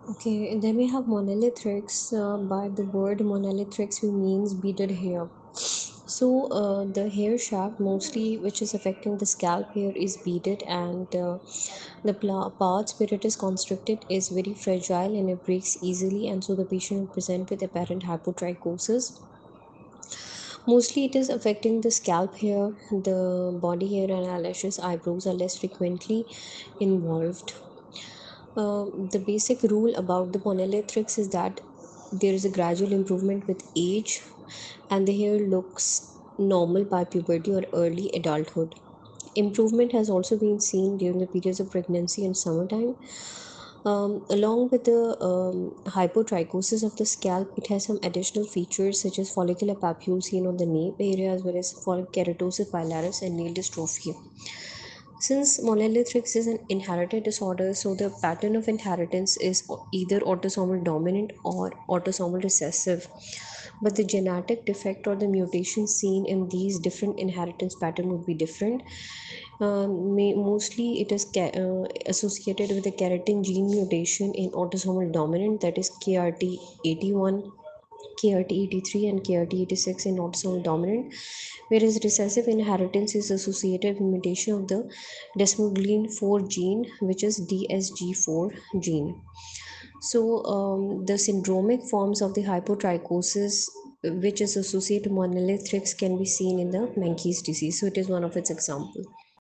Okay, and then we have monolithics. By the word monolithics, we means beaded hair. So the hair shaft, mostly which is affecting the scalp hair, is beaded, and the parts where it is constricted is very fragile and it breaks easily, and so the patient will present with apparent hypotrichosis. Mostly, it is affecting the scalp hair, the body hair, and eyelashes. Eyebrows are less frequently involved. The basic rule about the monolithics is that there is a gradual improvement with age, and the hair looks normal by puberty or early adulthood. Improvement has also been seen during the periods of pregnancy and summertime. Along with the hypotrichosis of the scalp, it has some additional features such as follicular papules seen on the nape area, as well as keratosis pilaris and nail dystrophy. Since monolithics is an inherited disorder, so the pattern of inheritance is either autosomal dominant or autosomal recessive. But the genetic defect or the mutation seen in these different inheritance pattern would be different. Mostly, it is associated with the keratin gene mutation in autosomal dominant, that is KRT81, KRT83, and KRT86 in autosomal dominant, whereas recessive inheritance is associated with mutation of the desmoglein 4 gene, which is DSG4 gene. So, the syndromic forms of the hypotrichosis, which is associated with monolithics, can be seen in the Menkes disease. So, it is one of its examples.